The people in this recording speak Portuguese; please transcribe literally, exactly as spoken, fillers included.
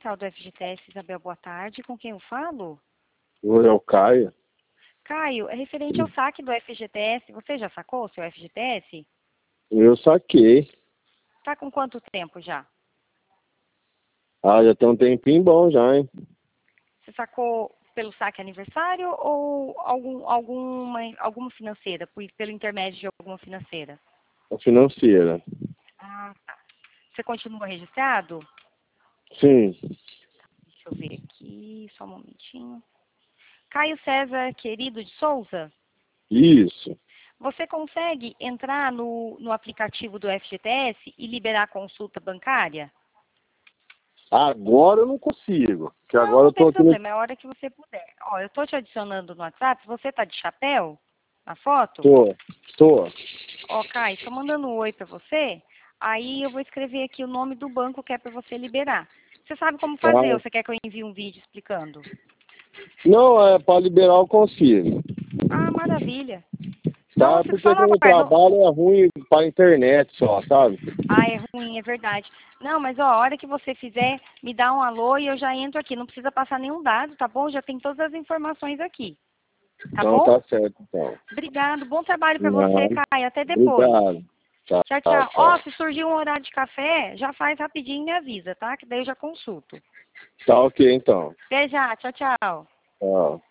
Central do F G T S, Isabel, boa tarde. Com quem eu falo? Oi, é o Caio. Caio, é referente ao saque do F G T S. Você já sacou o seu F G T S? Eu saquei. Tá com quanto tempo já? Ah, já tem um tempinho bom já, hein? Você sacou pelo saque aniversário ou algum, alguma, alguma financeira, por, pelo intermédio de alguma financeira? A financeira. Ah, tá. Você continua registrado? Sim. Deixa eu ver aqui, só um momentinho. Caio César Querido de Souza? Isso. Você consegue entrar no, no aplicativo do F G T S e liberar a consulta bancária? Agora eu não consigo. Porque Não, agora não eu tô tem aqui no... problema, é a hora que você puder. Ó, eu tô te adicionando no WhatsApp, você tá de chapéu na foto? Tô. Tô. Ó, Caio, tô mandando um oi pra você, aí eu vou escrever aqui o nome do banco que é pra você liberar. Você sabe como fazer, ou Ah, você quer que eu envie um vídeo explicando? não, é para liberar eu consigo. Ah, maravilha. Então Tá? você Porque só aqui não no aguarda. trabalho é ruim para internet só, sabe? Ah, é ruim, é verdade. Não, mas ó, a hora que você fizer, me dá um alô e eu já entro aqui. Não precisa passar nenhum dado, tá bom? Já tem todas as informações aqui. Tá Então bom? tá certo, então. Obrigado. Bom trabalho pra você, Não, Caio. Até depois. obrigado. Tchau, Tchau, tchau. Ó, tchau. se surgir um horário de café, já faz rapidinho e me avisa, tá? Que daí eu já consulto. Tá ok, então. Até já. Tchau, tchau. Tchau.